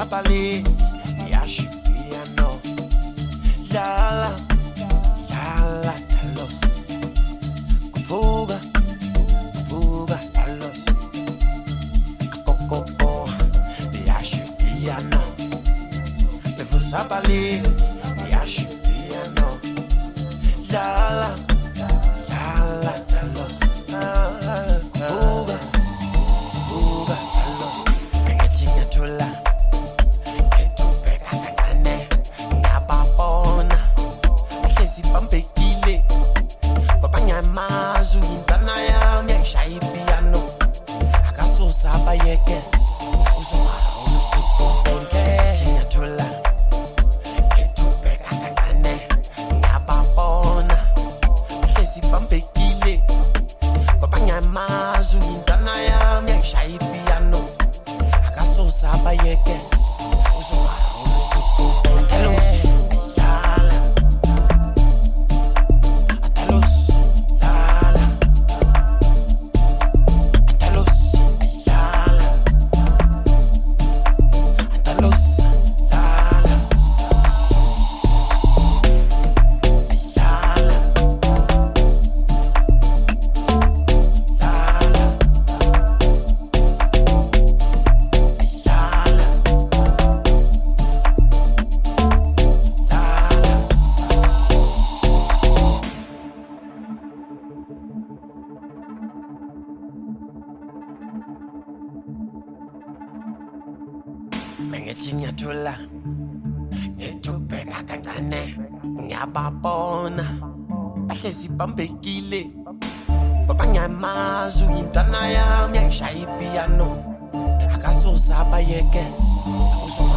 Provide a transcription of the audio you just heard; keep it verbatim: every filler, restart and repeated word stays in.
Sabali, Yashipiano, Lala, Lala, Talos, Kupuga, Kupuga, Talos, Coco, Yashipiano, Levo Sabali, Yashipiano, Lala, Lala, Talos, Kupuga, Kupuga, Talos, Mengetinga Tula. Pambekile babanya mazu intana yami yashaya piano akasosa abayeke uzomara usuku bonke nyathola etubeka kancane ngababona hlezi pambekile babanya mazu intana yami yashaya piano akasosa abayeke uzomara usuku bonke Mengetinyathula ngetubeka kancane ngiyababona bahlezi bambekile babanyamazu intana yami yashaya ipiano akasoza abayeke uzoma